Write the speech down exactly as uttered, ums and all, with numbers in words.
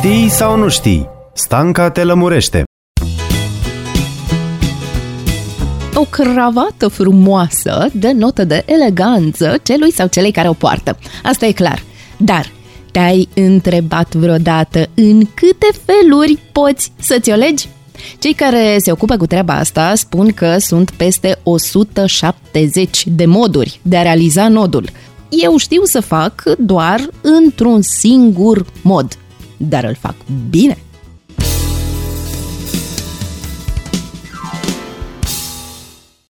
Știi sau nu știi? Stanca te lămurește. O cravată frumoasă dă notă de eleganță celui sau celei care o poartă. Asta e clar. Dar te-ai întrebat vreodată în câte feluri poți să-ți o legi? Cei care se ocupă cu treaba asta spun că sunt peste o sută șaptezeci de moduri de a realiza nodul. Eu știu să fac doar într-un singur mod, dar îl fac bine.